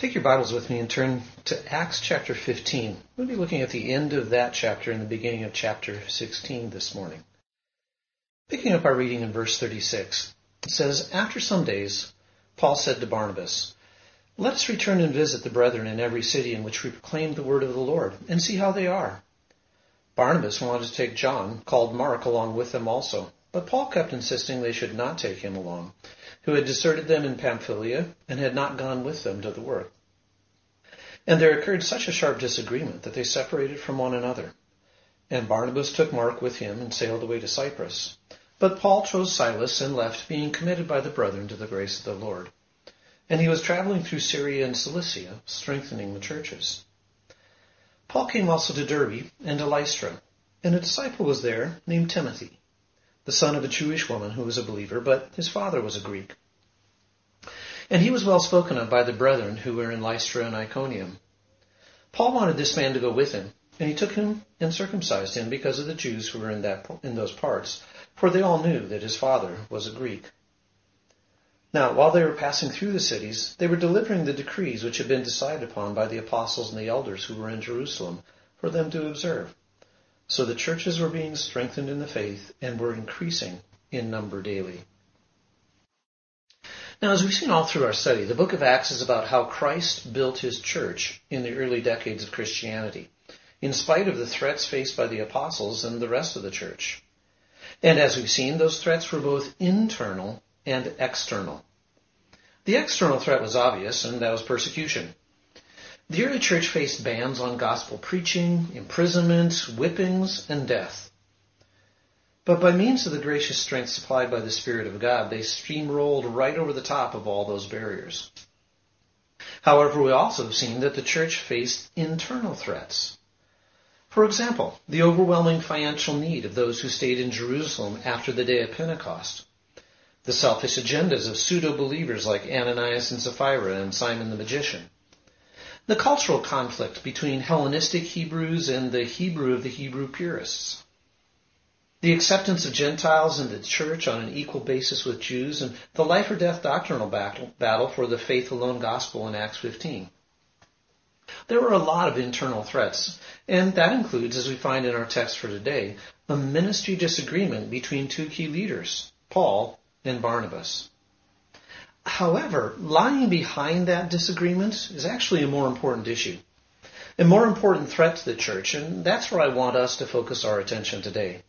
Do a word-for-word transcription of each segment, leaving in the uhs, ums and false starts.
Take your Bibles with me and turn to Acts chapter fifteen. We'll be looking at the end of that chapter and the beginning of chapter sixteen this morning. Picking up our reading in verse thirty-six, it says, "After some days, Paul said to Barnabas, 'Let us return and visit the brethren in every city in which we proclaim the word of the Lord, and see how they are.' Barnabas wanted to take John, called Mark, along with them also, but Paul kept insisting they should not take him along, who had deserted them in Pamphylia and had not gone with them to the work. And there occurred such a sharp disagreement that they separated from one another. And Barnabas took Mark with him and sailed away to Cyprus. But Paul chose Silas and left, being committed by the brethren to the grace of the Lord. And he was traveling through Syria and Cilicia, strengthening the churches. Paul came also to Derbe and to Lystra, and a disciple was there named Timothy, the son of a Jewish woman who was a believer, but his father was a Greek. And he was well spoken of by the brethren who were in Lystra and Iconium. Paul wanted this man to go with him, and he took him and circumcised him because of the Jews who were in that in those parts, for they all knew that his father was a Greek. Now, while they were passing through the cities, they were delivering the decrees which had been decided upon by the apostles and the elders who were in Jerusalem for them to observe. So the churches were being strengthened in the faith and were increasing in number daily." Now, as we've seen all through our study, the book of Acts is about how Christ built his church in the early decades of Christianity, in spite of the threats faced by the apostles and the rest of the church. And as we've seen, those threats were both internal and external. The external threat was obvious, and that was persecution. The early church faced bans on gospel preaching, imprisonment, whippings, and death. But by means of the gracious strength supplied by the Spirit of God, they steamrolled right over the top of all those barriers. However, we also have seen that the church faced internal threats. For example, the overwhelming financial need of those who stayed in Jerusalem after the day of Pentecost. The selfish agendas of pseudo-believers like Ananias and Sapphira and Simon the magician. The cultural conflict between Hellenistic Hebrews and the Hebrew of the Hebrew purists. The acceptance of Gentiles in the church on an equal basis with Jews, and the life or death doctrinal battle, battle for the faith alone gospel in Acts fifteen. There were a lot of internal threats, and that includes, as we find in our text for today, a ministry disagreement between two key leaders, Paul and Barnabas. However, lying behind that disagreement is actually a more important issue, a more important threat to the church, and that's where I want us to focus our attention today.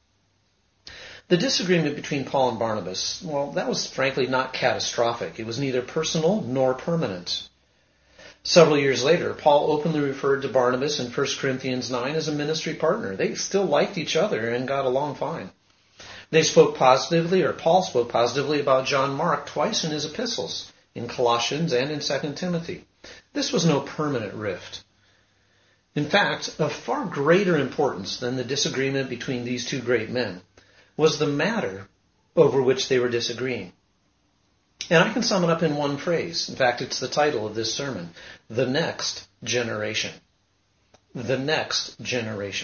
The disagreement between Paul and Barnabas, well, that was frankly not catastrophic. It was neither personal nor permanent. Several years later, Paul openly referred to Barnabas in First Corinthians nine as a ministry partner. They still liked each other and got along fine. They spoke positively, or Paul spoke positively about John Mark twice in his epistles, in Colossians and in Second Timothy. This was no permanent rift. In fact, of far greater importance than the disagreement between these two great men was the matter over which they were disagreeing. And I can sum it up in one phrase. In fact, it's the title of this sermon: The Next Generation. The Next Generation.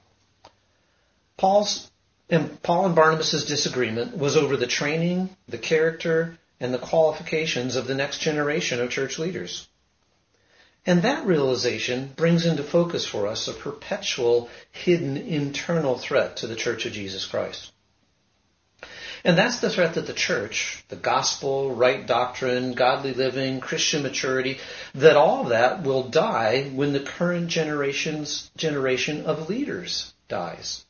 Paul's and Paul and Barnabas' disagreement was over the training, the character, and the qualifications of the next generation of church leaders. And that realization brings into focus for us a perpetual, hidden, internal threat to the Church of Jesus Christ. And that's the threat that the church, the gospel, right doctrine, godly living, Christian maturity, that all of that will die when the current generation's generation of leaders dies.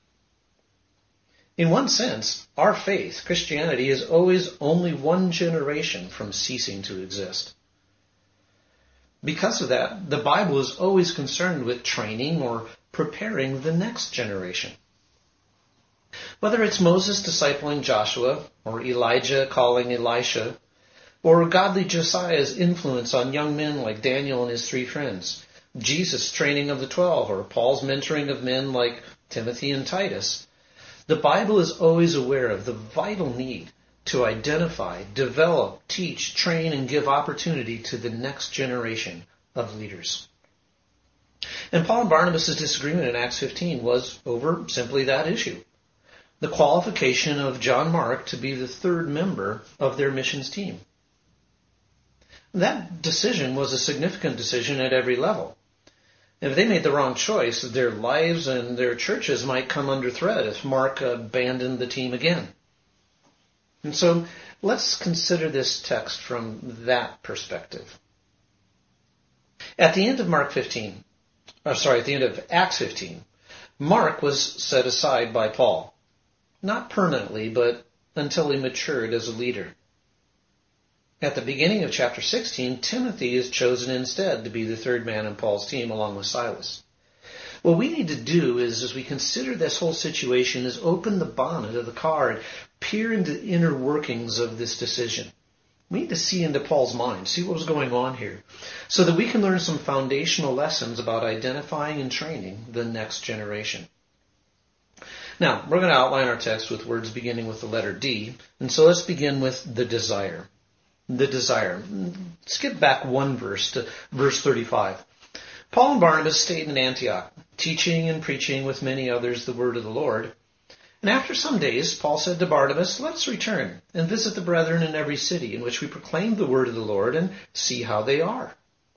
In one sense, our faith, Christianity, is always only one generation from ceasing to exist. Because of that, the Bible is always concerned with training or preparing the next generation. Whether it's Moses discipling Joshua, or Elijah calling Elisha, or godly Josiah's influence on young men like Daniel and his three friends, Jesus' training of the twelve, or Paul's mentoring of men like Timothy and Titus, the Bible is always aware of the vital need to identify, develop, teach, train, and give opportunity to the next generation of leaders. And Paul and Barnabas' disagreement in Acts fifteen was over simply that issue: the qualification of John Mark to be the third member of their missions team. That decision was a significant decision at every level. If they made the wrong choice, their lives and their churches might come under threat if Mark abandoned the team again. And so let's consider this text from that perspective. At the end of Mark fifteen, or sorry, at the end of Acts fifteen, Mark was set aside by Paul. Not permanently, but until he matured as a leader. At the beginning of chapter sixteen, Timothy is chosen instead to be the third man in Paul's team along with Silas. What we need to do is, as we consider this whole situation, is open the bonnet of the car and peer into the inner workings of this decision. We need to see into Paul's mind, see what was going on here, so that we can learn some foundational lessons about identifying and training the next generation. Now, we're going to outline our text with words beginning with the letter D, and so let's begin with the desire. The desire. Skip back one verse to verse thirty-five. Paul and Barnabas stayed in Antioch, teaching and preaching with many others the word of the Lord. And after some days, Paul said to Barnabas, "Let us return and visit the brethren in every city in which we proclaim the word of the Lord and see how they are."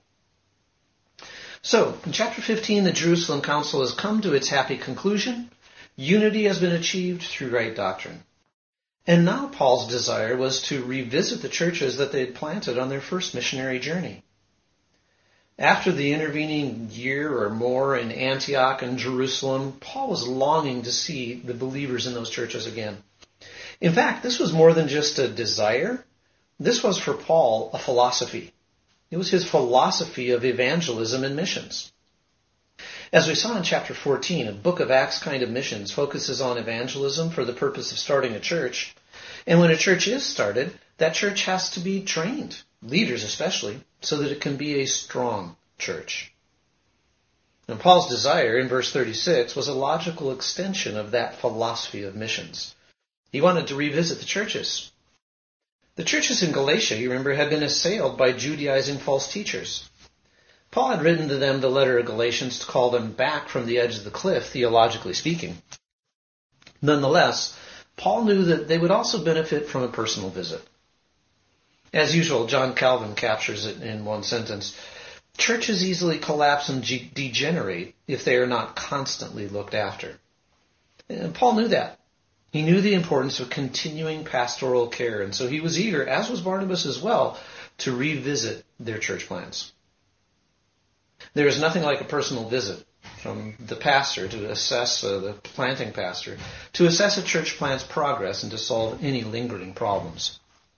So, in chapter fifteen, the Jerusalem Council has come to its happy conclusion. Unity has been achieved through right doctrine. And now Paul's desire was to revisit the churches that they had planted on their first missionary journey. After the intervening year or more in Antioch and Jerusalem, Paul was longing to see the believers in those churches again. In fact, this was more than just a desire. This was for Paul a philosophy. It was his philosophy of evangelism and missions. As we saw in chapter fourteen, a book of Acts kind of missions focuses on evangelism for the purpose of starting a church. And when a church is started, that church has to be trained, leaders especially, so that it can be a strong church. And Paul's desire in verse thirty-six was a logical extension of that philosophy of missions. He wanted to revisit the churches. The churches in Galatia, you remember, had been assailed by Judaizing false teachers. Paul had written to them the letter of Galatians to call them back from the edge of the cliff, theologically speaking. Nonetheless, Paul knew that they would also benefit from a personal visit. As usual, John Calvin captures it in one sentence. Churches easily collapse and ge- degenerate if they are not constantly looked after. And Paul knew that. He knew the importance of continuing pastoral care, and so he was eager, as was Barnabas as well, to revisit their church plans. There is nothing like a personal visit from the pastor to assess, uh, the planting pastor, to assess a church plant's progress and to solve any lingering problems.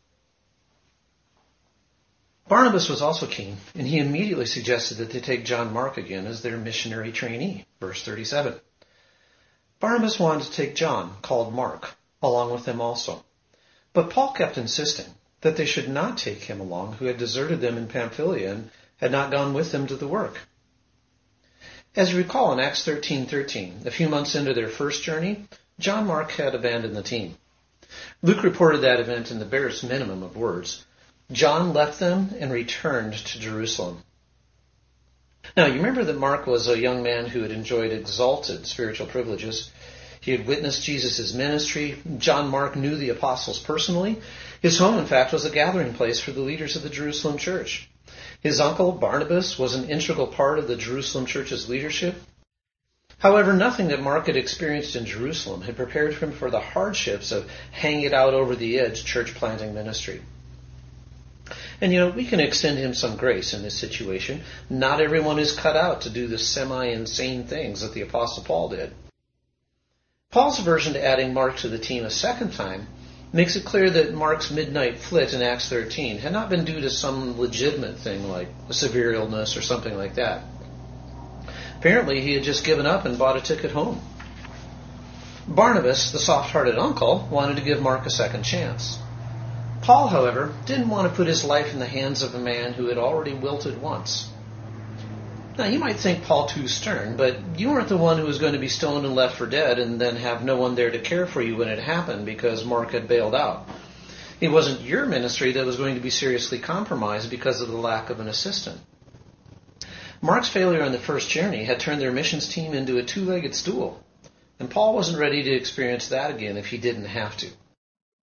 Barnabas was also keen, and he immediately suggested that they take John Mark again as their missionary trainee, verse thirty-seven. Barnabas wanted to take John, called Mark, along with them also. But Paul kept insisting that they should not take him along, who had deserted them in Pamphylia and had not gone with them to the work. As you recall in Acts thirteen thirteen, a few months into their first journey, John Mark had abandoned the team. Luke reported that event in the barest minimum of words. John left them and returned to Jerusalem. Now, you remember that Mark was a young man who had enjoyed exalted spiritual privileges. He had witnessed Jesus' ministry. John Mark knew the apostles personally. His home, in fact, was a gathering place for the leaders of the Jerusalem church. His uncle, Barnabas, was an integral part of the Jerusalem church's leadership. However, nothing that Mark had experienced in Jerusalem had prepared him for the hardships of hanging it out over the edge church planting ministry. And, you know, we can extend him some grace in this situation. Not everyone is cut out to do the semi-insane things that the Apostle Paul did. Paul's aversion to adding Mark to the team a second time makes it clear that Mark's midnight flit in Acts thirteen had not been due to some legitimate thing like a severe illness or something like that. Apparently, he had just given up and bought a ticket home. Barnabas, the soft-hearted uncle, wanted to give Mark a second chance. Paul, however, didn't want to put his life in the hands of a man who had already wilted once. Now, you might think Paul too stern, but you weren't the one who was going to be stoned and left for dead and then have no one there to care for you when it happened because Mark had bailed out. It wasn't your ministry that was going to be seriously compromised because of the lack of an assistant. Mark's failure on the first journey had turned their missions team into a two-legged stool, and Paul wasn't ready to experience that again if he didn't have to.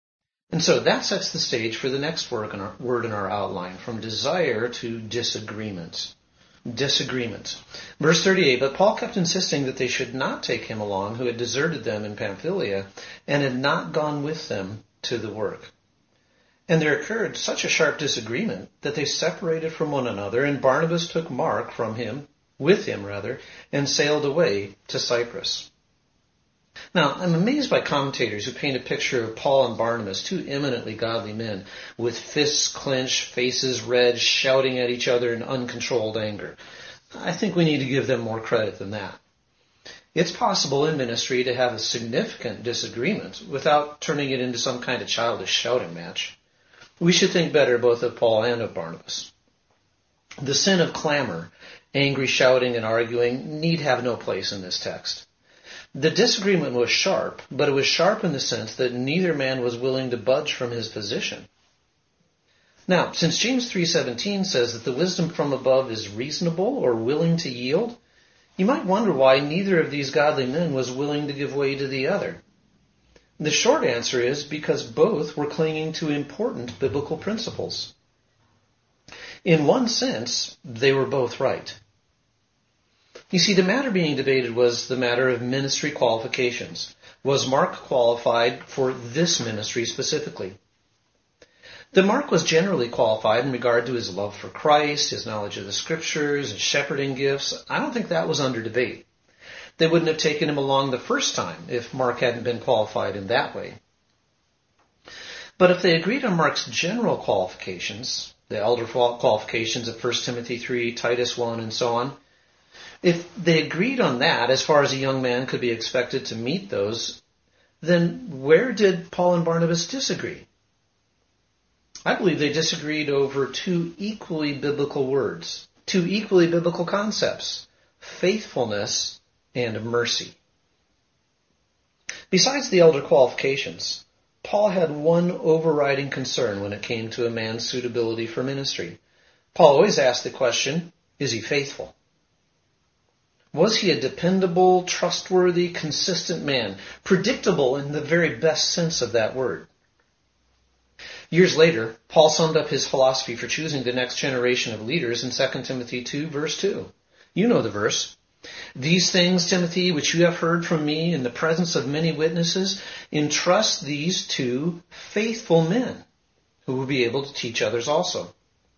And so that sets the stage for the next word in our, word in our outline, from desire to disagreement. Disagreement. Verse thirty-eight, but Paul kept insisting that they should not take him along who had deserted them in Pamphylia and had not gone with them to the work. And there occurred such a sharp disagreement that they separated from one another, and Barnabas took Mark from him, with him rather, and sailed away to Cyprus. Now, I'm amazed by commentators who paint a picture of Paul and Barnabas, two eminently godly men, with fists clenched, faces red, shouting at each other in uncontrolled anger. I think we need to give them more credit than that. It's possible in ministry to have a significant disagreement without turning it into some kind of childish shouting match. We should think better both of Paul and of Barnabas. The sin of clamor, angry shouting and arguing, need have no place in this text. The disagreement was sharp, but it was sharp in the sense that neither man was willing to budge from his position. Now, since James three seventeen says that the wisdom from above is reasonable or willing to yield, you might wonder why neither of these godly men was willing to give way to the other. The short answer is because both were clinging to important biblical principles. In one sense, they were both right. You see, the matter being debated was the matter of ministry qualifications. Was Mark qualified for this ministry specifically? That Mark was generally qualified in regard to his love for Christ, his knowledge of the Scriptures, his shepherding gifts, I don't think that was under debate. They wouldn't have taken him along the first time if Mark hadn't been qualified in that way. But if they agreed on Mark's general qualifications, the elder qualifications of First Timothy three, Titus one, and so on, if they agreed on that as far as a young man could be expected to meet those, then where did Paul and Barnabas disagree? I believe they disagreed over two equally biblical words, two equally biblical concepts, faithfulness and mercy. Besides the elder qualifications, Paul had one overriding concern when it came to a man's suitability for ministry. Paul always asked the question, is he faithful? Was he a dependable, trustworthy, consistent man, predictable in the very best sense of that word? Years later, Paul summed up his philosophy for choosing the next generation of leaders in Second Timothy two, verse two. You know the verse. These things, Timothy, which you have heard from me in the presence of many witnesses, entrust these to faithful men who will be able to teach others also.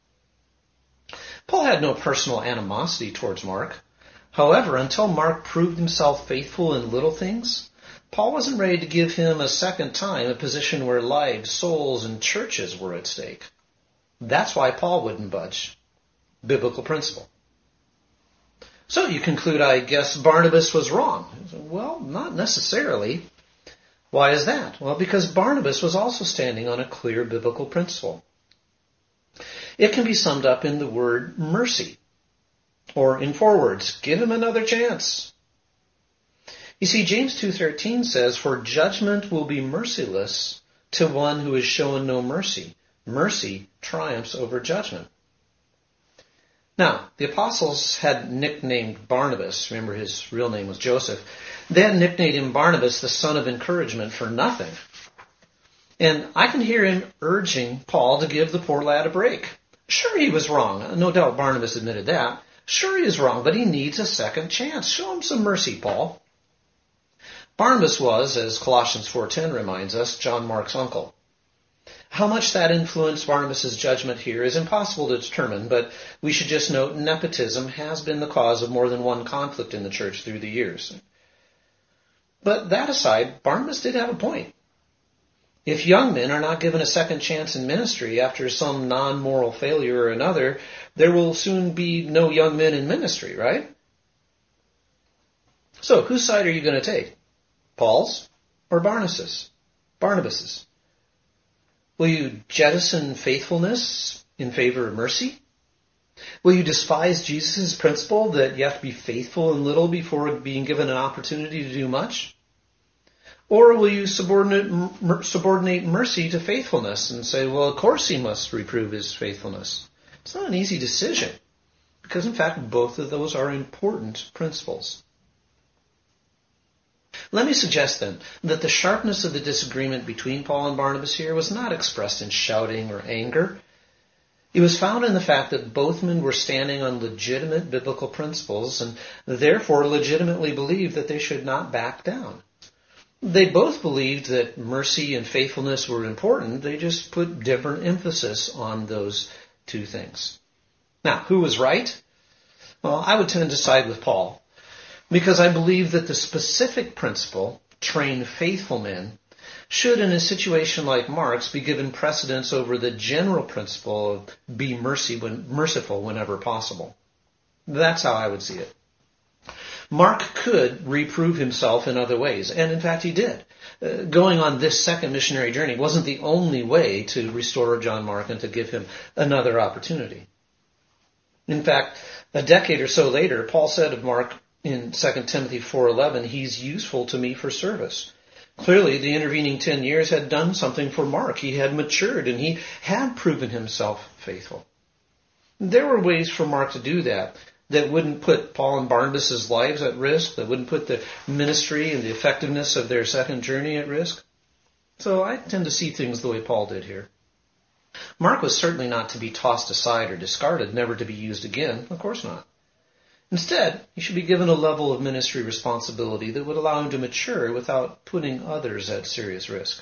Paul had no personal animosity towards Mark. However, until Mark proved himself faithful in little things, Paul wasn't ready to give him a second time a position where lives, souls, and churches were at stake. That's why Paul wouldn't budge. Biblical principle. So you conclude, I guess Barnabas was wrong. Well, not necessarily. Why is that? Well, because Barnabas was also standing on a clear biblical principle. It can be summed up in the word mercy. Or in four words, give him another chance. You see, James two thirteen says, for judgment will be merciless to one who has shown no mercy. Mercy triumphs over judgment. Now, the apostles had nicknamed Barnabas, remember his real name was Joseph, they had nicknamed him Barnabas, the son of encouragement, for nothing. And I can hear him urging Paul to give the poor lad a break. Sure, he was wrong. No doubt Barnabas admitted that. Sure, he is wrong, but he needs a second chance. Show him some mercy, Paul. Barnabas was, as Colossians four ten reminds us, John Mark's uncle. How much that influenced Barnabas' judgment here is impossible to determine, but we should just note nepotism has been the cause of more than one conflict in the church through the years. But that aside, Barnabas did have a point. If young men are not given a second chance in ministry after some non-moral failure or another, there will soon be no young men in ministry, right? So, whose side are you going to take? Paul's or Barnabas's? Barnabas's. Will you jettison faithfulness in favor of mercy? Will you despise Jesus' principle that you have to be faithful in little before being given an opportunity to do much? Or will you subordinate, subordinate mercy to faithfulness and say, well, of course he must reprove his faithfulness? It's not an easy decision because, in fact, both of those are important principles. Let me suggest then that the sharpness of the disagreement between Paul and Barnabas here was not expressed in shouting or anger. It was found in the fact that both men were standing on legitimate biblical principles and therefore legitimately believed that they should not back down. They both believed that mercy and faithfulness were important. They just put different emphasis on those two things. Now, who was right? Well, I would tend to side with Paul, because I believe that the specific principle, train faithful men, should in a situation like Mark's be given precedence over the general principle of be mercy when, merciful whenever possible. That's how I would see it. Mark could reprove himself in other ways, and in fact he did. Uh, going on this second missionary journey wasn't the only way to restore John Mark and to give him another opportunity. In fact, a decade or so later, Paul said of Mark in Second Timothy four eleven, he's useful to me for service. Clearly, the intervening ten years had done something for Mark. He had matured and he had proven himself faithful. There were ways for Mark to do that that wouldn't put Paul and Barnabas' lives at risk, that wouldn't put the ministry and the effectiveness of their second journey at risk. So I tend to see things the way Paul did here. Mark was certainly not to be tossed aside or discarded, never to be used again. Of course not. Instead, he should be given a level of ministry responsibility that would allow him to mature without putting others at serious risk.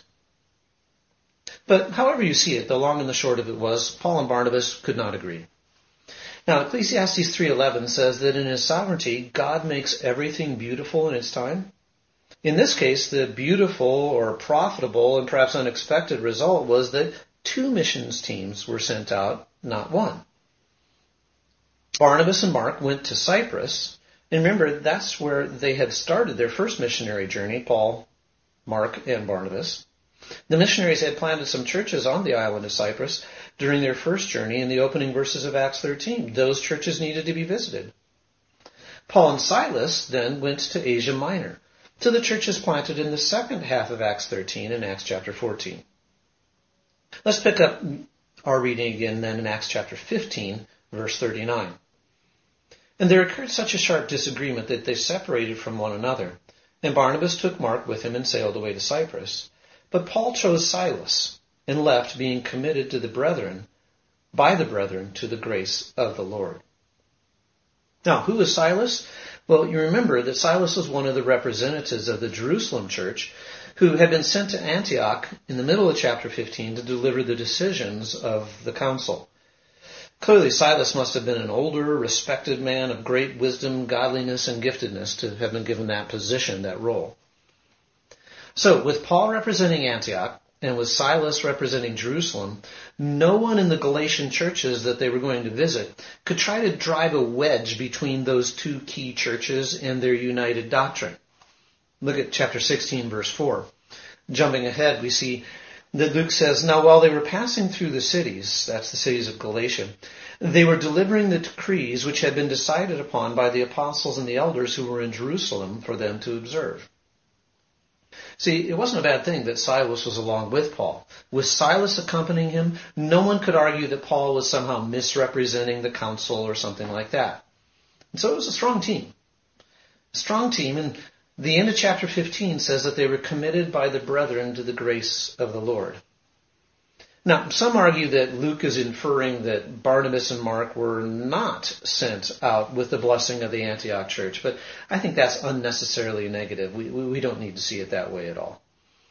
But however you see it, the long and the short of it was, Paul and Barnabas could not agree. Now, Ecclesiastes three eleven says that in his sovereignty, God makes everything beautiful in its time. In this case, the beautiful or profitable and perhaps unexpected result was that two missions teams were sent out, not one. Barnabas and Mark went to Cyprus, and remember, that's where they had started their first missionary journey, Paul, Mark, and Barnabas. The missionaries had planted some churches on the island of Cyprus during their first journey in the opening verses of Acts thirteen. Those churches needed to be visited. Paul and Silas then went to Asia Minor, to the churches planted in the second half of Acts thirteen and Acts chapter fourteen. Let's pick up our reading again then in Acts chapter fifteen, verse thirty-nine. And there occurred such a sharp disagreement that they separated from one another. And Barnabas took Mark with him and sailed away to Cyprus. But Paul chose Silas and left, being committed to the brethren, by the brethren, to the grace of the Lord. Now, who is Silas? Well, you remember that Silas was one of the representatives of the Jerusalem church who had been sent to Antioch in the middle of chapter fifteen to deliver the decisions of the council. Clearly, Silas must have been an older, respected man of great wisdom, godliness, and giftedness to have been given that position, that role. So, with Paul representing Antioch and with Silas representing Jerusalem, no one in the Galatian churches that they were going to visit could try to drive a wedge between those two key churches and their united doctrine. Look at chapter sixteen, verse four. Jumping ahead, we see that Luke says, Now while they were passing through the cities, that's the cities of Galatia, they were delivering the decrees which had been decided upon by the apostles and the elders who were in Jerusalem for them to observe. See, it wasn't a bad thing that Silas was along with Paul. With Silas accompanying him, no one could argue that Paul was somehow misrepresenting the council or something like that. And so it was a strong team. A strong team, and the end of chapter fifteen says that they were committed by the brethren to the grace of the Lord. Now, some argue that Luke is inferring that Barnabas and Mark were not sent out with the blessing of the Antioch church, but I think that's unnecessarily negative. We, we, we don't need to see it that way at all.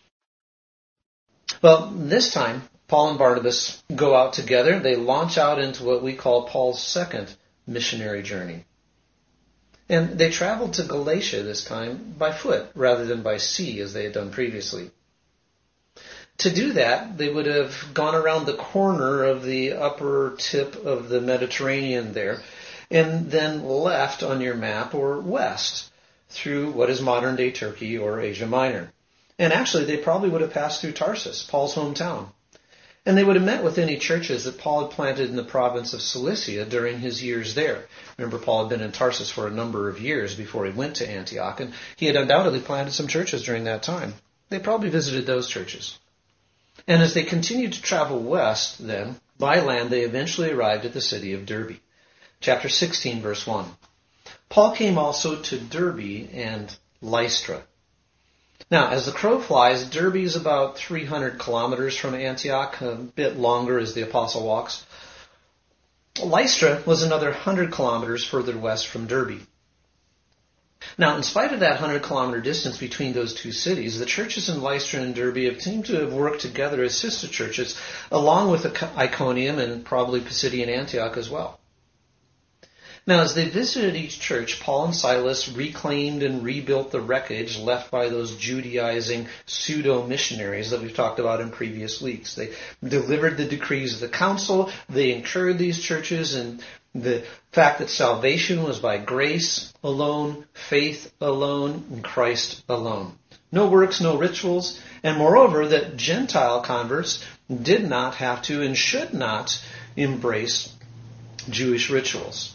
Well, this time, Paul and Barnabas go out together. They launch out into what we call Paul's second missionary journey. And they traveled to Galatia this time by foot rather than by sea as they had done previously. To do that, they would have gone around the corner of the upper tip of the Mediterranean there and then left on your map or west through what is modern-day Turkey or Asia Minor. And actually, they probably would have passed through Tarsus, Paul's hometown. And they would have met with any churches that Paul had planted in the province of Cilicia during his years there. Remember, Paul had been in Tarsus for a number of years before he went to Antioch, and he had undoubtedly planted some churches during that time. They probably visited those churches. And as they continued to travel west, then, by land, they eventually arrived at the city of Derbe. Chapter sixteen, verse one. Paul came also to Derbe and Lystra. Now, as the crow flies, Derbe is about three hundred kilometers from Antioch, a bit longer as the apostle walks. Lystra was another one hundred kilometers further west from Derbe. Now, in spite of that one hundred kilometer distance between those two cities, the churches in Lystra and Derbe have seemed to have worked together as sister churches, along with Iconium and probably Pisidian Antioch as well. Now, as they visited each church, Paul and Silas reclaimed and rebuilt the wreckage left by those Judaizing pseudo-missionaries that we've talked about in previous weeks. They delivered the decrees of the council. They encouraged these churches in the fact that salvation was by grace alone, faith alone, and Christ alone. No works, no rituals, and moreover that Gentile converts did not have to and should not embrace Jewish rituals.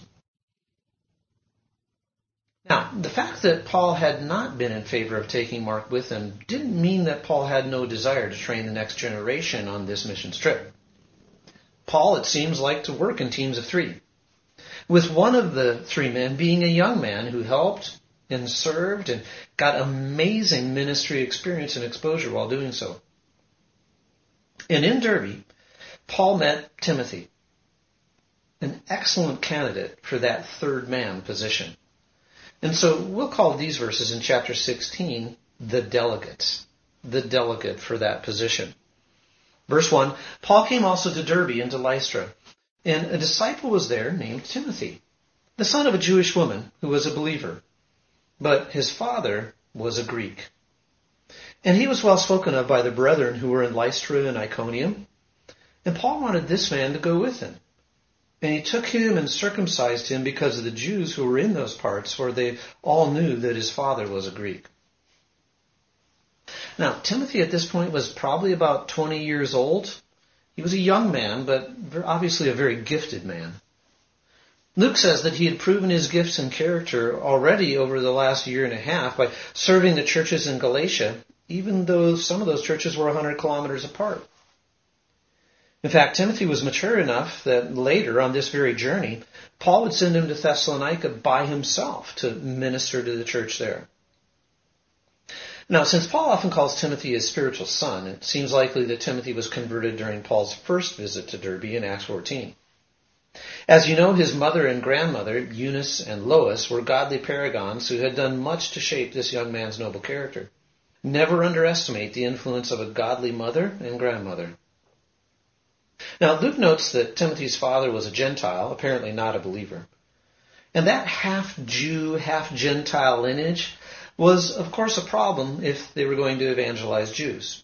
Now, the fact that Paul had not been in favor of taking Mark with him didn't mean that Paul had no desire to train the next generation on this mission trip. Paul, it seems, liked to work in teams of three, with one of the three men being a young man who helped and served and got amazing ministry experience and exposure while doing so. And in Derbe, Paul met Timothy, an excellent candidate for that third man position. And so we'll call these verses in chapter sixteen the delegates, the delegate for that position. Verse one, Paul came also to Derbe and to Lystra, and a disciple was there named Timothy, the son of a Jewish woman who was a believer, but his father was a Greek. And he was well spoken of by the brethren who were in Lystra and Iconium, and Paul wanted this man to go with him. And he took him and circumcised him because of the Jews who were in those parts, for they all knew that his father was a Greek. Now, Timothy at this point was probably about twenty years old. He was a young man, but obviously a very gifted man. Luke says that he had proven his gifts and character already over the last year and a half by serving the churches in Galatia, even though some of those churches were one hundred kilometers apart. In fact, Timothy was mature enough that later on this very journey, Paul would send him to Thessalonica by himself to minister to the church there. Now, since Paul often calls Timothy his spiritual son, it seems likely that Timothy was converted during Paul's first visit to Derbe in Acts fourteen. As you know, his mother and grandmother, Eunice and Lois, were godly paragons who had done much to shape this young man's noble character. Never underestimate the influence of a godly mother and grandmother. Now, Luke notes that Timothy's father was a Gentile, apparently not a believer. And that half-Jew, half-Gentile lineage was, of course, a problem if they were going to evangelize Jews.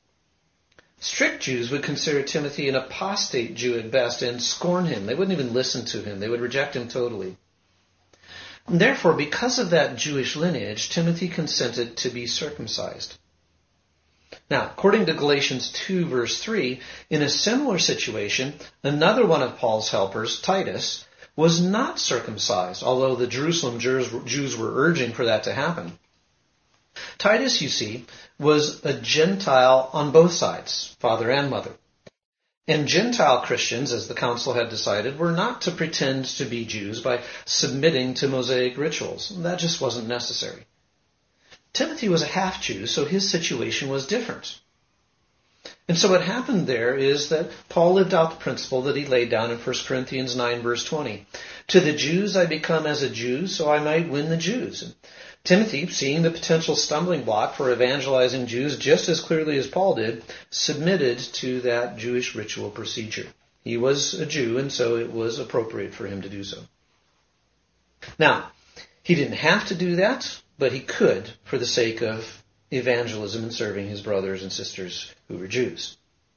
Strict Jews would consider Timothy an apostate Jew at best and scorn him. They wouldn't even listen to him. They would reject him totally. And therefore, because of that Jewish lineage, Timothy consented to be circumcised. Now, according to Galatians two, verse three, in a similar situation, another one of Paul's helpers, Titus, was not circumcised, although the Jerusalem Jews were urging for that to happen. Titus, you see, was a Gentile on both sides, father and mother. And Gentile Christians, as the council had decided, were not to pretend to be Jews by submitting to Mosaic rituals. That just wasn't necessary. Timothy was a half-Jew, so his situation was different. And so what happened there is that Paul lived out the principle that he laid down in First Corinthians nine, verse twenty. To the Jews I become as a Jew, so I might win the Jews. And Timothy, seeing the potential stumbling block for evangelizing Jews just as clearly as Paul did, submitted to that Jewish ritual procedure. He was a Jew, and so it was appropriate for him to do so. Now, he didn't have to do that, but he could for the sake of evangelism and serving his brothers and sisters who were Jews.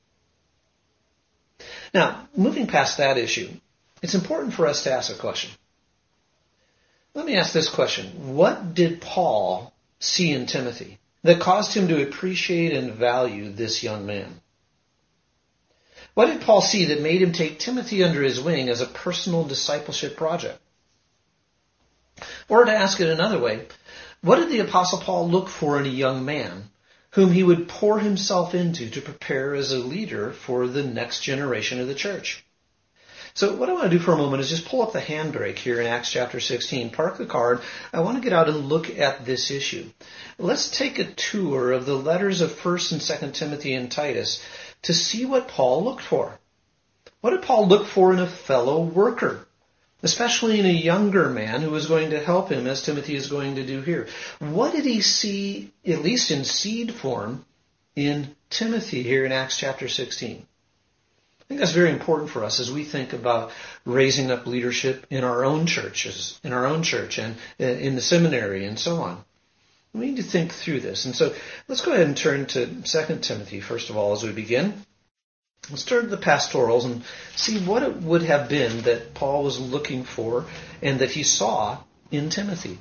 Now, moving past that issue, it's important for us to ask a question. Let me ask this question. What did Paul see in Timothy that caused him to appreciate and value this young man? What did Paul see that made him take Timothy under his wing as a personal discipleship project? Or to ask it another way, what did the Apostle Paul look for in a young man whom he would pour himself into to prepare as a leader for the next generation of the church? So what I want to do for a moment is just pull up the handbrake here in Acts chapter sixteen, park the car. I want to get out and look at this issue. Let's take a tour of the letters of First and Second Timothy and Titus to see what Paul looked for. What did Paul look for in a fellow worker, especially in a younger man who was going to help him, as Timothy is going to do here? What did he see, at least in seed form, in Timothy here in Acts chapter sixteen? I think that's very important for us as we think about raising up leadership in our own churches, in our own church and in the seminary and so on. We need to think through this. And so let's go ahead and turn to Second Timothy, first of all, as we begin. Let's turn to the pastorals and see what it would have been that Paul was looking for and that he saw in Timothy.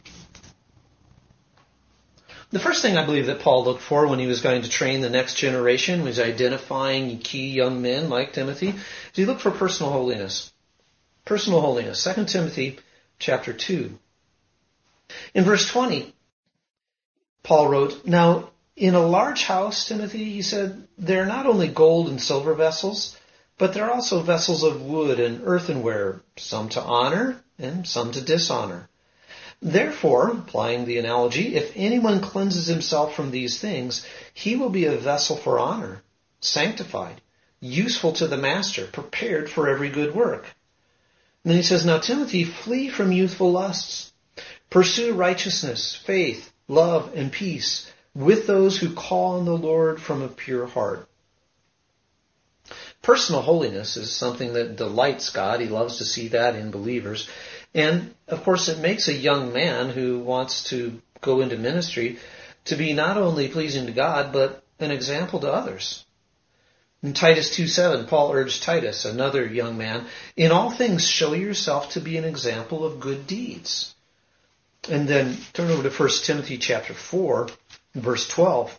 The first thing I believe that Paul looked for when he was going to train the next generation, was identifying key young men like Timothy, is he looked for personal holiness. Personal holiness. Second Timothy chapter two. In verse twenty, Paul wrote, "Now, in a large house, Timothy," he said, "there are not only gold and silver vessels, but there are also vessels of wood and earthenware, some to honor and some to dishonor. Therefore," applying the analogy, "if anyone cleanses himself from these things, he will be a vessel for honor, sanctified, useful to the master, prepared for every good work." And then he says, "Now, Timothy, flee from youthful lusts. Pursue righteousness, faith, love, and peace with those who call on the Lord from a pure heart." Personal holiness is something that delights God. He loves to see that in believers. And, of course, it makes a young man who wants to go into ministry to be not only pleasing to God, but an example to others. In Titus two seven, Paul urged Titus, another young man, "In all things show yourself to be an example of good deeds." And then turn over to First Timothy chapter four, verse twelve.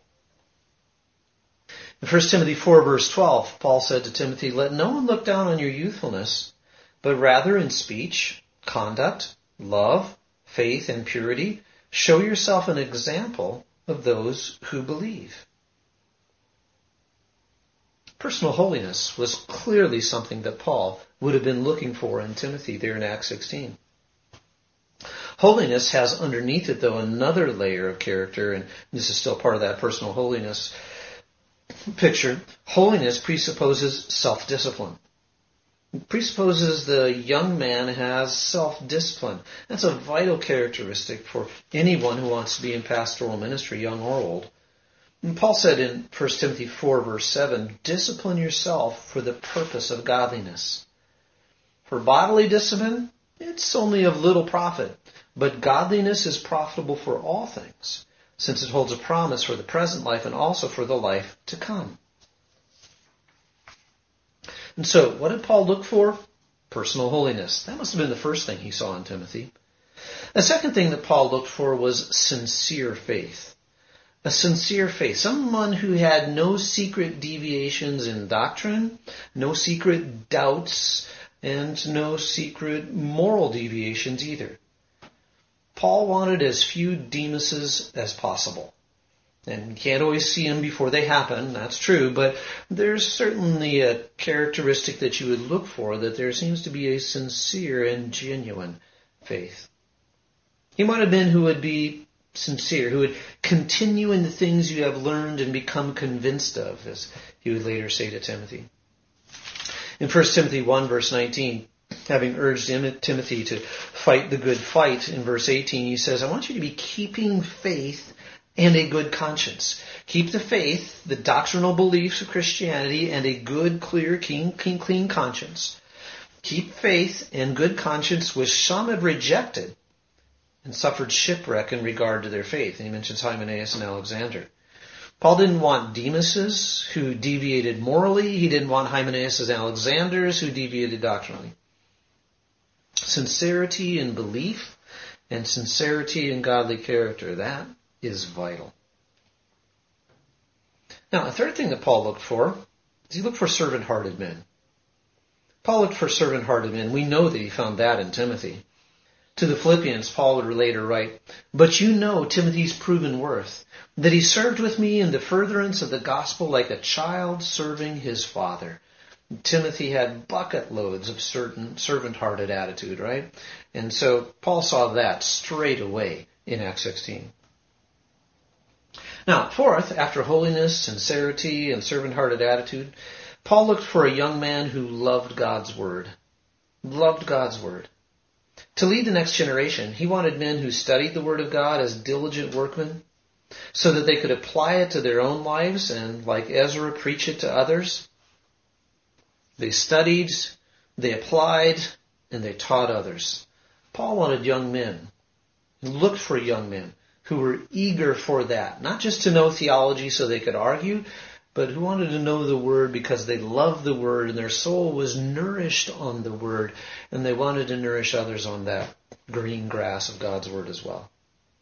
In First Timothy four, verse twelve, Paul said to Timothy, "Let no one look down on your youthfulness, but rather in speech, conduct, love, faith, and purity, show yourself an example of those who believe." Personal holiness was clearly something that Paul would have been looking for in Timothy there in Acts sixteen. Holiness has underneath it, though, another layer of character, and this is still part of that personal holiness picture. Holiness presupposes self-discipline. It presupposes the young man has self-discipline. That's a vital characteristic for anyone who wants to be in pastoral ministry, young or old. And Paul said in First Timothy four, verse seven, "Discipline yourself for the purpose of godliness. For bodily discipline, it's only of little profit. But godliness is profitable for all things, since it holds a promise for the present life and also for the life to come." And so, what did Paul look for? Personal holiness. That must have been the first thing he saw in Timothy. The second thing that Paul looked for was sincere faith. A sincere faith. Someone who had no secret deviations in doctrine, no secret doubts, and no secret moral deviations either. Paul wanted as few Demases as possible. And you can't always see them before they happen, that's true, but there's certainly a characteristic that you would look for, that there seems to be a sincere and genuine faith. He might have been who would be sincere, who would continue in the things you have learned and become convinced of, as he would later say to Timothy. In First Timothy one, verse nineteen, having urged Timothy to fight the good fight, in verse eighteen, he says, "I want you to be keeping faith and a good conscience." Keep the faith, the doctrinal beliefs of Christianity, and a good, clear, clean, clean, clean conscience. Keep faith and good conscience, which some have rejected and suffered shipwreck in regard to their faith. And he mentions Hymenaeus and Alexander. Paul didn't want Demases who deviated morally. He didn't want Hymenaeus and Alexanders who deviated doctrinally. Sincerity in belief and sincerity in godly character, that is vital. Now, a third thing that Paul looked for is he looked for servant-hearted men. Paul looked for servant-hearted men. We know that he found that in Timothy. To the Philippians, Paul would later write, "But you know Timothy's proven worth, that he served with me in the furtherance of the gospel like a child serving his father." Timothy had bucket loads of certain servant-hearted attitude, right? And so Paul saw that straight away in Acts sixteen. Now, fourth, after holiness, sincerity, and servant-hearted attitude, Paul looked for a young man who loved God's Word. Loved God's Word. To lead the next generation, he wanted men who studied the Word of God as diligent workmen so that they could apply it to their own lives and, like Ezra, preach it to others. They studied, they applied, and they taught others. Paul wanted young men, he looked for young men who were eager for that, not just to know theology so they could argue, but who wanted to know the Word because they loved the Word and their soul was nourished on the Word, and they wanted to nourish others on that green grass of God's Word as well.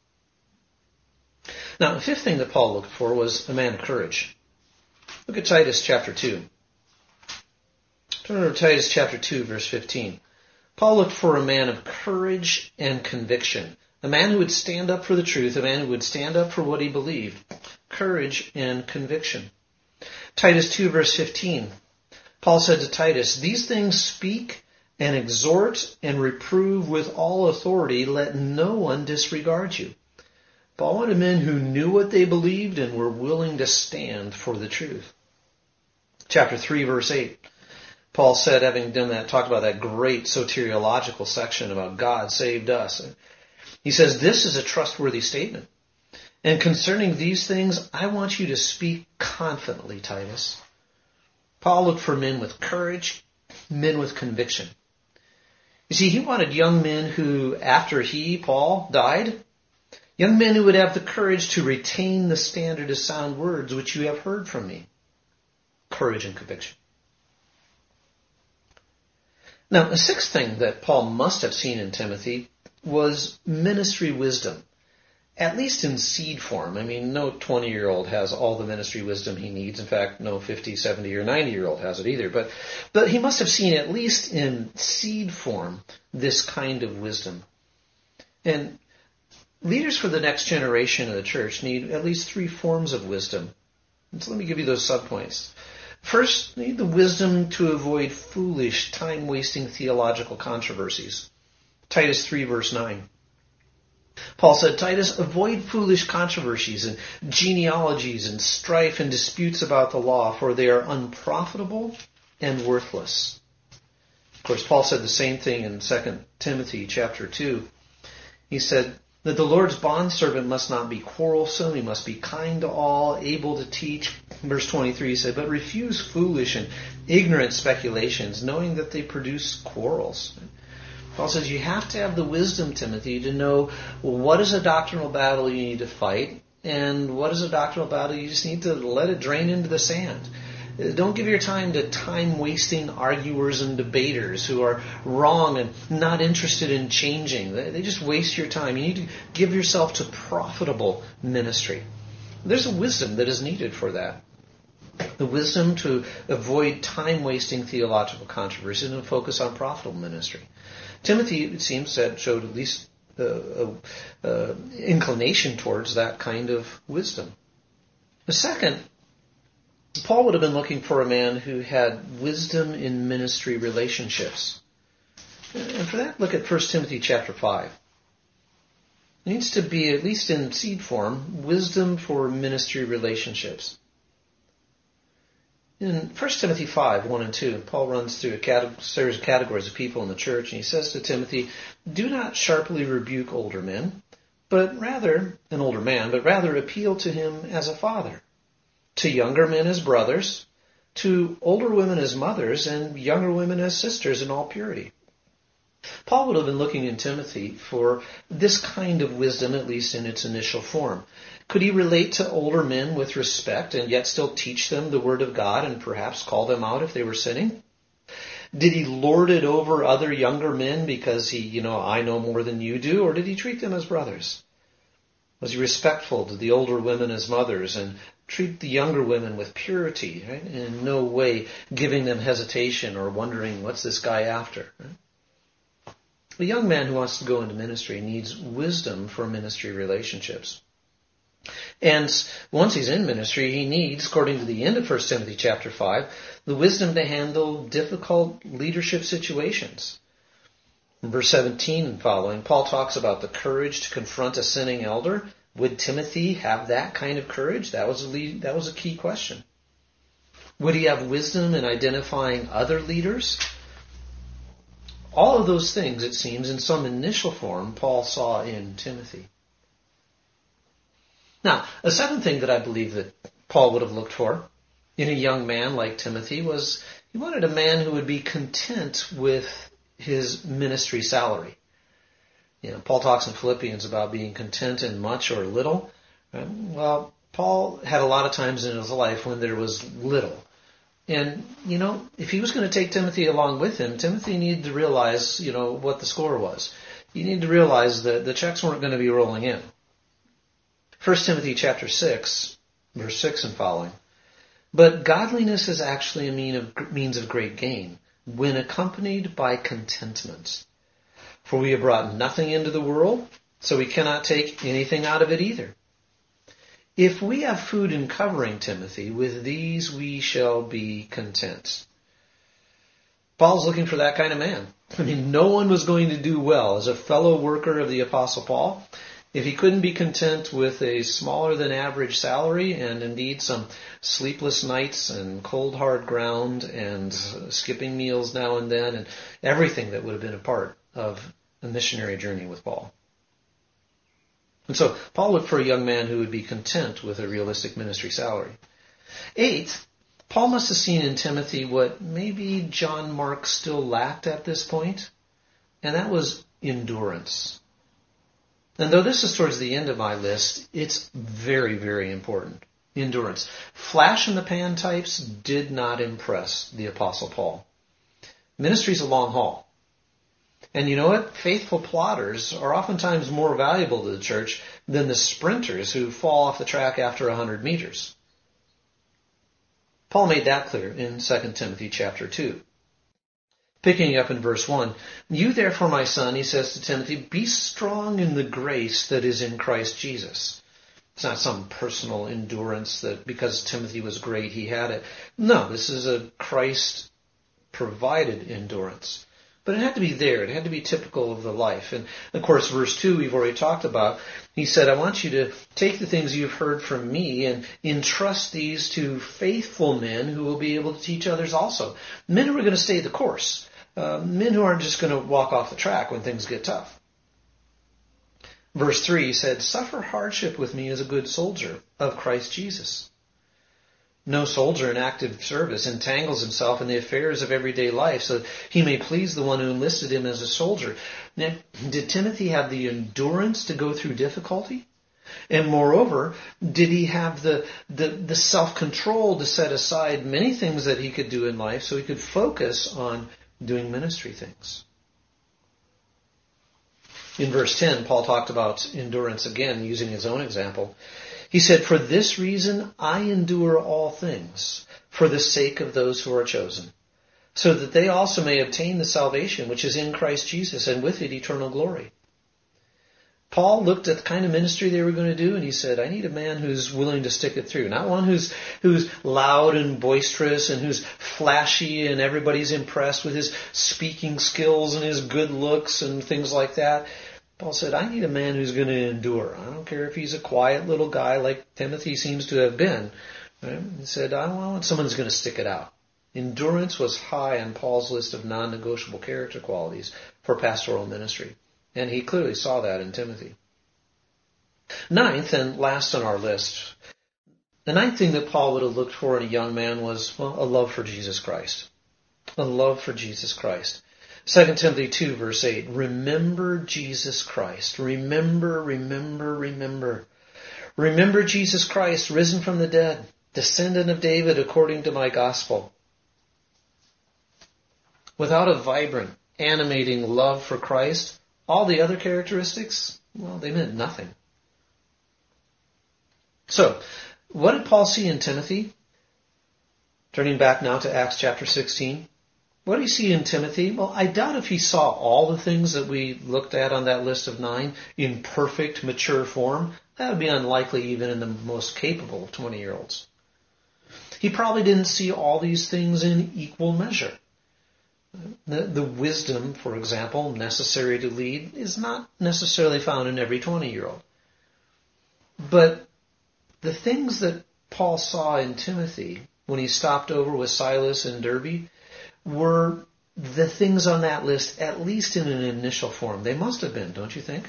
Now, the fifth thing that Paul looked for was a man of courage. Look at Titus chapter two. Turn over to Titus chapter two, verse fifteen. Paul looked for a man of courage and conviction. A man who would stand up for the truth, a man who would stand up for what he believed. Courage and conviction. Titus two, verse fifteen. Paul said to Titus, "These things speak and exhort and reprove with all authority. Let no one disregard you." Paul wanted men who knew what they believed and were willing to stand for the truth. Chapter three, verse eight. Paul said, having done that, talked about that great soteriological section about God saved us. He says, "This is a trustworthy statement. And concerning these things, I want you to speak confidently, Titus." Paul looked for men with courage, men with conviction. You see, he wanted young men who, after he, Paul, died, young men who would have the courage to retain the standard of sound words which you have heard from me. Courage and conviction. Now, the sixth thing that Paul must have seen in Timothy was ministry wisdom, at least in seed form. I mean, no twenty-year-old has all the ministry wisdom he needs. In fact, no fifty, seventy, or ninety-year-old has it either. But, but he must have seen, at least in seed form, this kind of wisdom. And leaders for the next generation of the church need at least three forms of wisdom. And so let me give you those subpoints. First, they need the wisdom to avoid foolish, time-wasting theological controversies. Titus three, verse nine. Paul said, "Titus, avoid foolish controversies and genealogies and strife and disputes about the law, for they are unprofitable and worthless." Of course, Paul said the same thing in Second Timothy chapter two. He said that the Lord's bondservant must not be quarrelsome, he must be kind to all, able to teach. Verse twenty-three, he said, "But refuse foolish and ignorant speculations, knowing that they produce quarrels." Paul says you have to have the wisdom, Timothy, to know what is a doctrinal battle you need to fight, and what is a doctrinal battle you just need to let it drain into the sand. Don't give your time to time-wasting arguers and debaters who are wrong and not interested in changing. They just waste your time. You need to give yourself to profitable ministry. There's a wisdom that is needed for that. The wisdom to avoid time-wasting theological controversies and focus on profitable ministry. Timothy, it seems, that showed at least uh, uh, inclination towards that kind of wisdom. The second, Paul would have been looking for a man who had wisdom in ministry relationships. And for that, look at First Timothy chapter five. It needs to be, at least in seed form, wisdom for ministry relationships. In First Timothy five, one and two, Paul runs through a series of categories of people in the church, and he says to Timothy, "Do not sharply rebuke older men, but rather, an older man, but rather appeal to him as a father, to younger men as brothers, to older women as mothers, and younger women as sisters in all purity." Paul would have been looking in Timothy for this kind of wisdom, at least in its initial form. Could he relate to older men with respect and yet still teach them the Word of God and perhaps call them out if they were sinning? Did he lord it over other younger men because he, you know, I know more than you do, or did he treat them as brothers? Was he respectful to the older women as mothers and treat the younger women with purity, right? And in no way giving them hesitation or wondering, what's this guy after? Right? A young man who wants to go into ministry needs wisdom for ministry relationships. And once he's in ministry, he needs, according to the end of First Timothy chapter five, the wisdom to handle difficult leadership situations. In verse seventeen and following, Paul talks about the courage to confront a sinning elder. Would Timothy have that kind of courage? That was a lead, that was a key question. Would he have wisdom in identifying other leaders? All of those things, it seems, in some initial form, Paul saw in Timothy. Now, a second thing that I believe that Paul would have looked for in a young man like Timothy was he wanted a man who would be content with his ministry salary. You know, Paul talks in Philippians about being content in much or little. Well, Paul had a lot of times in his life when there was little. And, you know, if he was going to take Timothy along with him, Timothy needed to realize, you know, what the score was. He needed to realize that the checks weren't going to be rolling in. First Timothy chapter six, verse six and following. But godliness is actually a mean of, means of great gain when accompanied by contentment. For we have brought nothing into the world, so we cannot take anything out of it either. If we have food and covering, Timothy, with these we shall be content. Paul's looking for that kind of man. I mean, no one was going to do well as a fellow worker of the Apostle Paul if he couldn't be content with a smaller than average salary and indeed some sleepless nights and cold hard ground and skipping meals now and then and everything that would have been a part of a missionary journey with Paul. And so Paul looked for a young man who would be content with a realistic ministry salary. Eighth, Paul must have seen in Timothy what maybe John Mark still lacked at this point, and that was endurance. And though this is towards the end of my list, it's very, very important. Endurance. Flash-in-the-pan types did not impress the Apostle Paul. Ministry's a long haul. And you know what? Faithful plodders are oftentimes more valuable to the church than the sprinters who fall off the track after one hundred meters. Paul made that clear in Second Timothy chapter two. Picking up in verse one, you therefore, my son, he says to Timothy, be strong in the grace that is in Christ Jesus. It's not some personal endurance that because Timothy was great, he had it. No, this is a Christ-provided endurance. But it had to be there. It had to be typical of the life. And, of course, verse two we've already talked about. He said, I want you to take the things you've heard from me and entrust these to faithful men who will be able to teach others also. Men who are going to stay the course. Uh, men who aren't just going to walk off the track when things get tough. Verse three said, suffer hardship with me as a good soldier of Christ Jesus. No soldier in active service entangles himself in the affairs of everyday life so that he may please the one who enlisted him as a soldier. Now, did Timothy have the endurance to go through difficulty? And moreover, did he have the, the, the self-control to set aside many things that he could do in life so he could focus on doing ministry things? In verse ten, Paul talked about endurance again, using his own example. He said, for this reason I endure all things, for the sake of those who are chosen, so that they also may obtain the salvation which is in Christ Jesus, and with it eternal glory. Paul looked at the kind of ministry they were going to do, and he said, I need a man who's willing to stick it through. Not one who's who's loud and boisterous and who's flashy and everybody's impressed with his speaking skills and his good looks and things like that. Paul said, I need a man who's going to endure. I don't care if he's a quiet little guy like Timothy seems to have been. Right? He said, I want someone who's going to stick it out. Endurance was high on Paul's list of non-negotiable character qualities for pastoral ministry. And he clearly saw that in Timothy. Ninth, and last on our list, the ninth thing that Paul would have looked for in a young man was, well, a love for Jesus Christ. A love for Jesus Christ. Second Timothy two, verse eight, remember Jesus Christ. Remember, remember, remember. Remember Jesus Christ, risen from the dead, descendant of David according to my gospel. Without a vibrant, animating love for Christ, all the other characteristics, well, they meant nothing. So, what did Paul see in Timothy? Turning back now to Acts chapter sixteen. What do you see in Timothy? Well, I doubt if he saw all the things that we looked at on that list of nine in perfect, mature form. That would be unlikely even in the most capable of twenty-year-olds. He probably didn't see all these things in equal measure. The, the wisdom, for example, necessary to lead is not necessarily found in every twenty-year-old. But the things that Paul saw in Timothy when he stopped over with Silas in Derbe were the things on that list, at least in an initial form. They must have been, don't you think?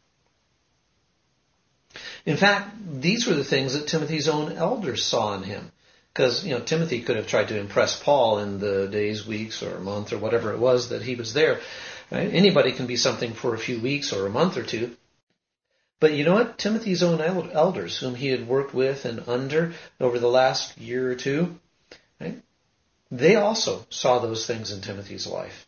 In fact, these were the things that Timothy's own elders saw in him. Because, you know, Timothy could have tried to impress Paul in the days, weeks, or a month, or whatever it was that he was there. Right? Anybody can be something for a few weeks or a month or two. But you know what? Timothy's own elders, whom he had worked with and under over the last year or two, right? They also saw those things in Timothy's life.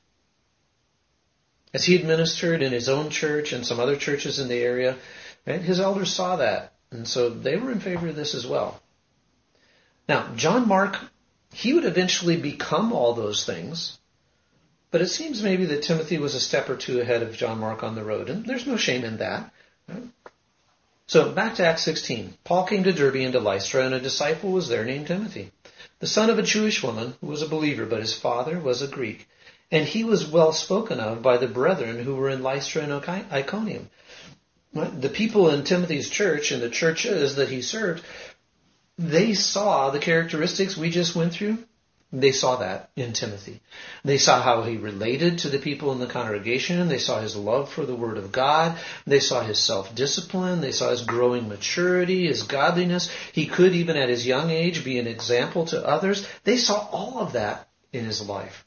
As he administered in his own church and some other churches in the area, right, his elders saw that. And so they were in favor of this as well. Now, John Mark, he would eventually become all those things, but it seems maybe that Timothy was a step or two ahead of John Mark on the road, and there's no shame in that. Right? So back to Acts sixteen. Paul came to Derbe and to Lystra, and a disciple was there named Timothy, the son of a Jewish woman who was a believer, but his father was a Greek. And he was well spoken of by the brethren who were in Lystra and Iconium. The people in Timothy's church and the churches that he served, they saw the characteristics we just went through. They saw that in Timothy. They saw how he related to the people in the congregation. They saw his love for the Word of God. They saw his self-discipline. They saw his growing maturity, his godliness. He could, even at his young age, be an example to others. They saw all of that in his life.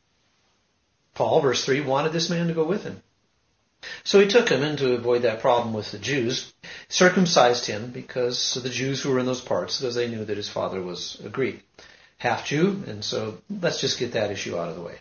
Paul, verse three, wanted this man to go with him. So he took him, and to avoid that problem with the Jews, circumcised him because of the Jews who were in those parts, because they knew that his father was a Greek, half Jew, and so let's just get that issue out of the way.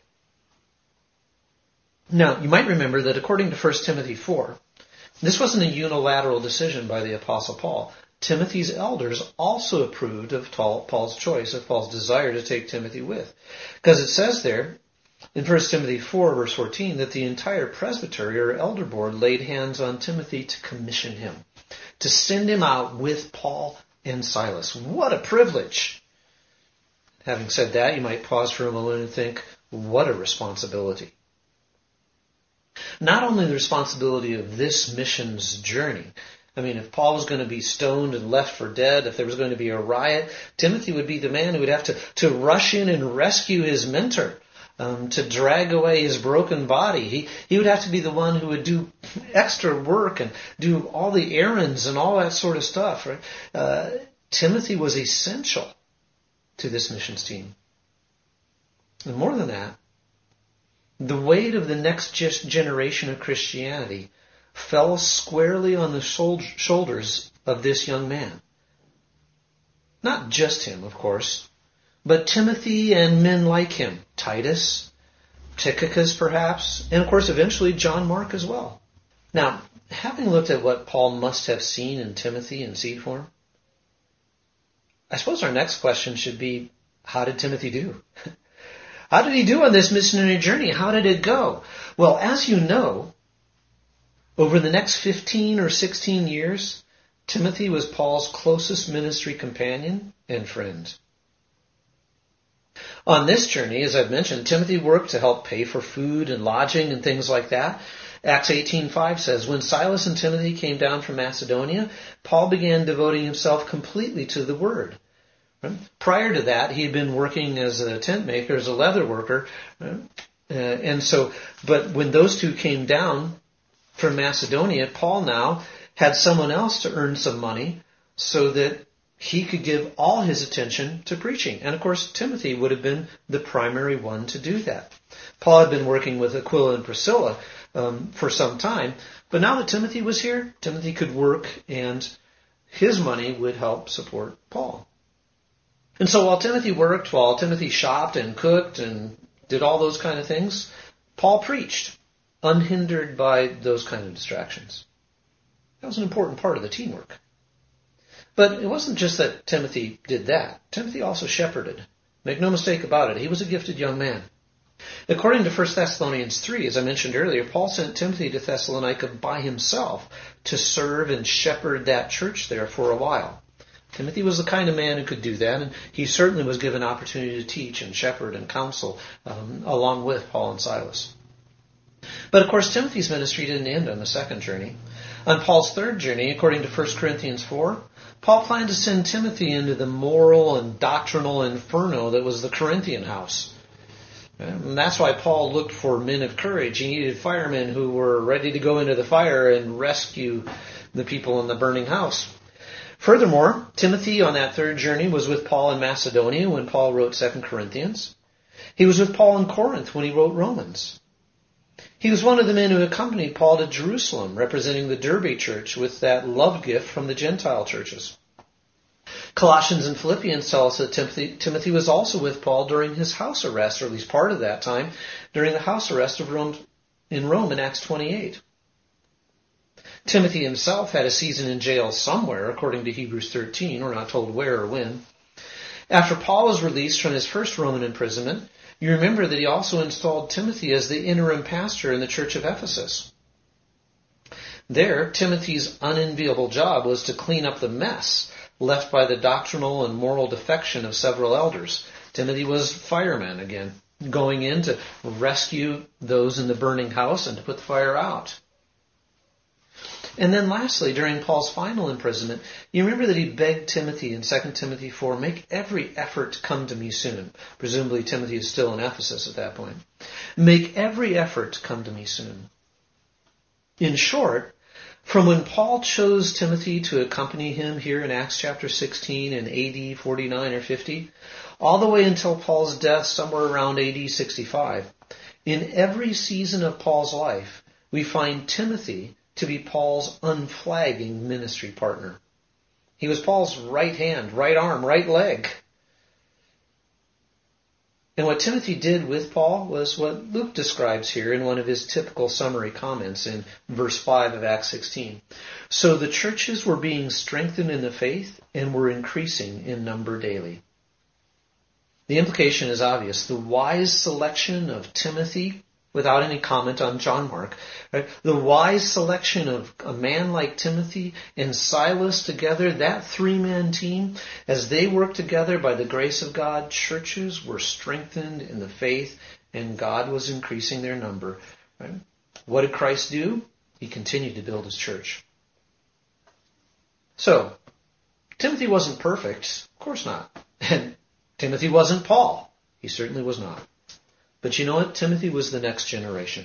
Now, you might remember that according to First Timothy four, this wasn't a unilateral decision by the Apostle Paul. Timothy's elders also approved of Paul's choice, of Paul's desire to take Timothy with. Because it says there, in First Timothy four, verse fourteen, that the entire presbytery or elder board laid hands on Timothy to commission him, to send him out with Paul and Silas. What a privilege! Having said that, you might pause for a moment and think, what a responsibility. Not only the responsibility of this missions journey. I mean, if Paul was going to be stoned and left for dead, if there was going to be a riot, Timothy would be the man who would have to, to rush in and rescue his mentor. Um, to drag away his broken body. He, he would have to be the one who would do extra work and do all the errands and all that sort of stuff. Right? Uh, Timothy was essential to this missions team. And more than that, the weight of the next generation of Christianity fell squarely on the shoulders of this young man. Not just him, of course, but Timothy and men like him, Titus, Tychicus perhaps, and of course eventually John Mark as well. Now, having looked at what Paul must have seen in Timothy in seed form, I suppose our next question should be, how did Timothy do? How did he do on this missionary journey? How did it go? Well, as you know, over the next fifteen or sixteen years, Timothy was Paul's closest ministry companion and friend. On this journey, as I've mentioned, Timothy worked to help pay for food and lodging and things like that. Acts eighteen five says, when Silas and Timothy came down from Macedonia, Paul began devoting himself completely to the word. Right? Prior to that, he had been working as a tent maker, as a leather worker. Right? Uh, and so, but when those two came down from Macedonia, Paul now had someone else to earn some money so that he could give all his attention to preaching. And of course, Timothy would have been the primary one to do that. Paul had been working with Aquila and Priscilla um, for some time, but now that Timothy was here, Timothy could work and his money would help support Paul. And so while Timothy worked, while Timothy shopped and cooked and did all those kind of things, Paul preached, unhindered by those kind of distractions. That was an important part of the teamwork. But it wasn't just that Timothy did that. Timothy also shepherded. Make no mistake about it, he was a gifted young man. According to First Thessalonians three, as I mentioned earlier, Paul sent Timothy to Thessalonica by himself to serve and shepherd that church there for a while. Timothy was the kind of man who could do that, and he certainly was given opportunity to teach and shepherd and counsel um, along with Paul and Silas. But of course, Timothy's ministry didn't end on the second journey. On Paul's third journey, according to First Corinthians four, Paul planned to send Timothy into the moral and doctrinal inferno that was the Corinthian house. And that's why Paul looked for men of courage. He needed firemen who were ready to go into the fire and rescue the people in the burning house. Furthermore, Timothy on that third journey was with Paul in Macedonia when Paul wrote Second Corinthians. He was with Paul in Corinth when he wrote Romans. He was one of the men who accompanied Paul to Jerusalem, representing the Derbe church with that love gift from the Gentile churches. Colossians and Philippians tell us that Timothy, Timothy was also with Paul during his house arrest, or at least part of that time, during the house arrest of Rome, in Rome in Acts twenty-eight. Timothy himself had a season in jail somewhere, according to Hebrews thirteen. We're not told where or when. After Paul was released from his first Roman imprisonment, you remember that he also installed Timothy as the interim pastor in the church of Ephesus. There, Timothy's unenviable job was to clean up the mess left by the doctrinal and moral defection of several elders. Timothy was fireman again, going in to rescue those in the burning house and to put the fire out. And then lastly, during Paul's final imprisonment, you remember that he begged Timothy in Second Timothy four, make every effort to come to me soon. Presumably Timothy is still in Ephesus at that point. Make every effort to come to me soon. In short, from when Paul chose Timothy to accompany him here in Acts chapter sixteen in A D forty-nine or fifty, all the way until Paul's death somewhere around A D sixty-five, in every season of Paul's life, we find Timothy to be Paul's unflagging ministry partner. He was Paul's right hand, right arm, right leg. And what Timothy did with Paul was what Luke describes here in one of his typical summary comments in verse five of Acts sixteen. So the churches were being strengthened in the faith and were increasing in number daily. The implication is obvious. The wise selection of Timothy, without any comment on John Mark, right? The wise selection of a man like Timothy and Silas together, that three-man team, as they worked together by the grace of God, churches were strengthened in the faith and God was increasing their number. Right? What did Christ do? He continued to build his church. So, Timothy wasn't perfect. Of course not. And Timothy wasn't Paul. He certainly was not. But you know what? Timothy was the next generation.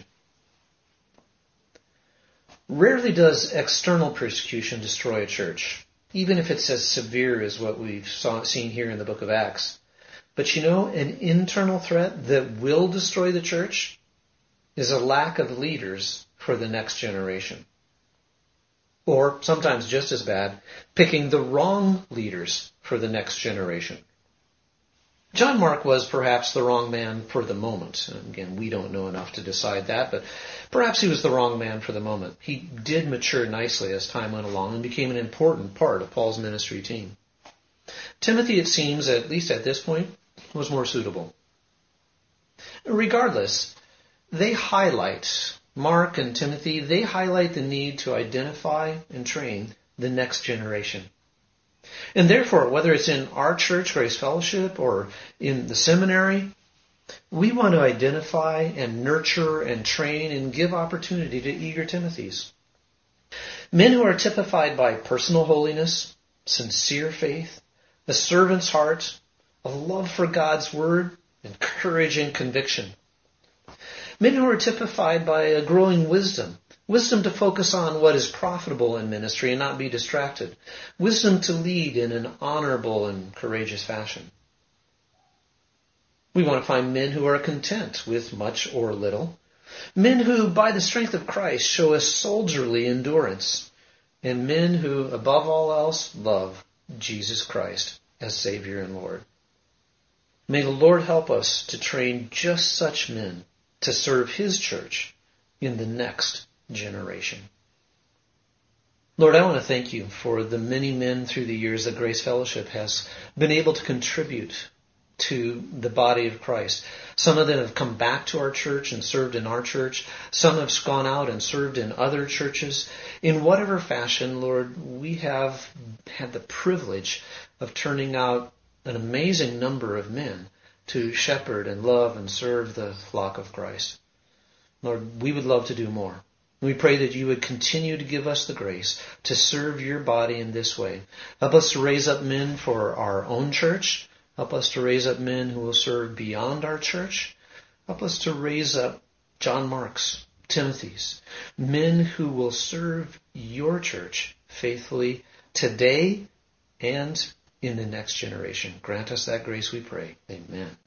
Rarely does external persecution destroy a church, even if it's as severe as what we've saw, seen here in the book of Acts. But you know, an internal threat that will destroy the church is a lack of leaders for the next generation. Or, sometimes just as bad, picking the wrong leaders for the next generation. John Mark was perhaps the wrong man for the moment. Again, we don't know enough to decide that, but perhaps he was the wrong man for the moment. He did mature nicely as time went along and became an important part of Paul's ministry team. Timothy, it seems, at least at this point, was more suitable. Regardless, they highlight, Mark and Timothy, they highlight the need to identify and train the next generation. And therefore, whether it's in our church, Grace Fellowship, or in the seminary, we want to identify and nurture and train and give opportunity to eager Timothys. Men who are typified by personal holiness, sincere faith, a servant's heart, a love for God's word, and courage and conviction. Men who are typified by a growing wisdom, wisdom to focus on what is profitable in ministry and not be distracted, wisdom to lead in an honorable and courageous fashion. We want to find men who are content with much or little, men who, by the strength of Christ, show a soldierly endurance, and men who, above all else, love Jesus Christ as Savior and Lord. May the Lord help us to train just such men to serve His church in the next generation. Lord, I want to thank you for the many men through the years that Grace Fellowship has been able to contribute to the body of Christ. Some of them have come back to our church and served in our church. Some have gone out and served in other churches. In whatever fashion, Lord, we have had the privilege of turning out an amazing number of men to shepherd and love and serve the flock of Christ. Lord, we would love to do more. We pray that you would continue to give us the grace to serve your body in this way. Help us to raise up men for our own church. Help us to raise up men who will serve beyond our church. Help us to raise up John Marks, Timothy's, men who will serve your church faithfully today and in the next generation. Grant us that grace, we pray. Amen.